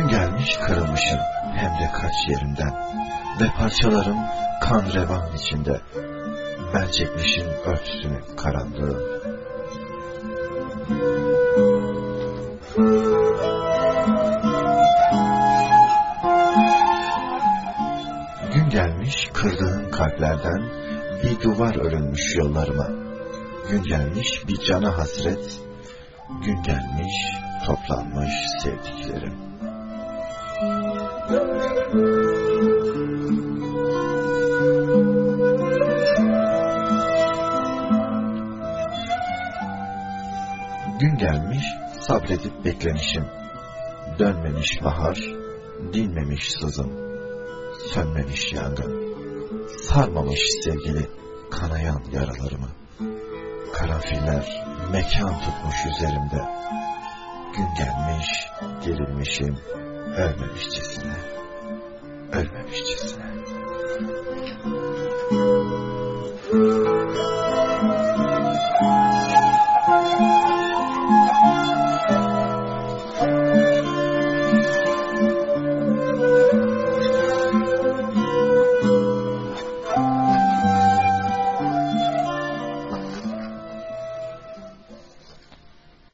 gelmiş kırılmışım hem de kaç yerimden ve parçalarım kan revan içinde. Ben çekmişim örtüsünü karanlığı. Gün gelmiş kırdığım kalplerden bir duvar örülmüş yollarıma. Gün gelmiş bir cana hasret, gün gelmiş toplanmış sevdiklerim. Gün gelmiş sabredip beklemişim. Dönmemiş bahar, dinmemiş sızım, sönmemiş yangın, sarmamış sevgili kanayan yaralarımı. Karanfiller mekan tutmuş üzerimde. Gün gelmiş gerilmişim ölmemişçesine, ölmemişçesine.